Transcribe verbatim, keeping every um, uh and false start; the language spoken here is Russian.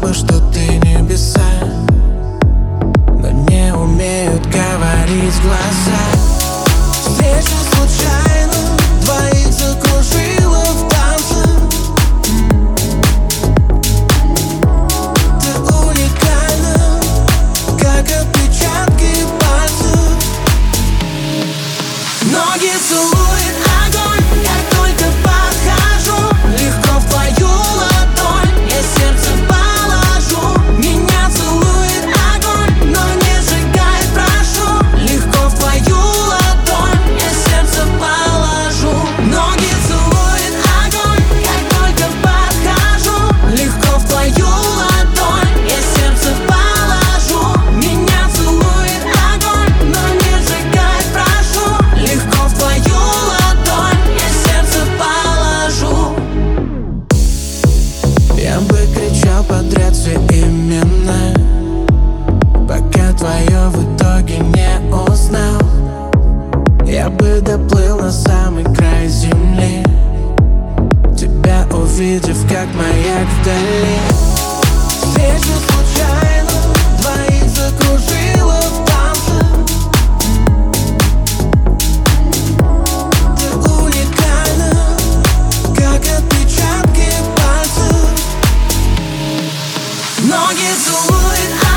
бы, что ты небеса, но не умеют говорить глаза. Встреча случайно двоих закружила в танце. Ты уникальна, как отпечатки пальцев. Ноги целует огонь, как только подхожу. Легко в твою ладонь я сердце положу. Меня целует огонь, но не сжигай, прошу. Легко в твою ладонь я сердце положу. Ноги целует огонь, как только подхожу. Легко в твою ладонь я сердце положу. Меня целует огонь, но не сжигай, прошу. Легко в твою ладонь я сердце положу. Я бы кричал подряд все имена, пока твое в итоге не узнал. Я бы доплыл на самый край земли, тебя увидев как маяк вдали. Встреча случайно двоих закружила в танце. Ты уникальна, как отпечатки пальцев. Ноги целует